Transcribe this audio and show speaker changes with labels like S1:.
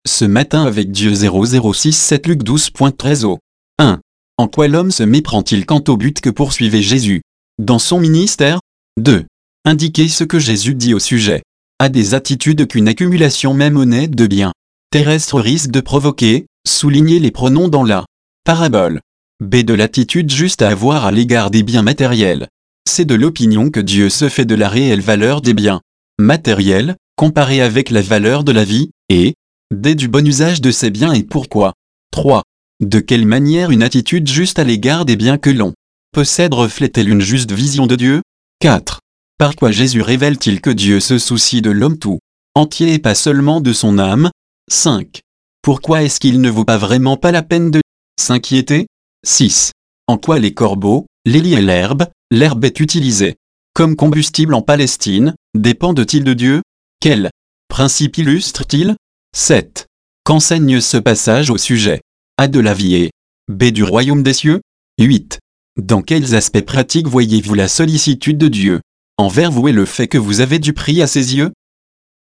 S1: Ce matin avec Dieu 0067 Luc 12.13 au 1. En quoi l'homme se méprend-il quant au but que poursuivait Jésus dans son ministère? 2. Indiquer ce que Jésus dit au sujet a des attitudes qu'une accumulation même honnête de biens terrestres risque de provoquer, souligner les pronoms dans la parabole. B. De l'attitude juste à avoir à l'égard des biens matériels. C'est de l'opinion que Dieu se fait de la réelle valeur des biens matériels, comparée avec la valeur de la vie, et D. Du bon usage de ces biens et pourquoi. 3. De quelle manière une attitude juste à l'égard des biens que l'on possède reflète-t-elle une juste vision de Dieu? 4. Par quoi Jésus révèle-t-il que Dieu se soucie de l'homme tout entier et pas seulement de son âme? 5. Pourquoi est-ce qu'il ne vaut pas vraiment pas la peine de s'inquiéter? 6. En quoi les corbeaux, les lits et l'herbe est utilisée comme combustible en Palestine, dépendent-ils de Dieu? Quel principe illustre-t-il? 7. Qu'enseigne ce passage au sujet A. De la vie et B. Du royaume des cieux? 8. Dans quels aspects pratiques voyez-vous la sollicitude de Dieu envers vous et le fait que vous avez du prix à ses yeux?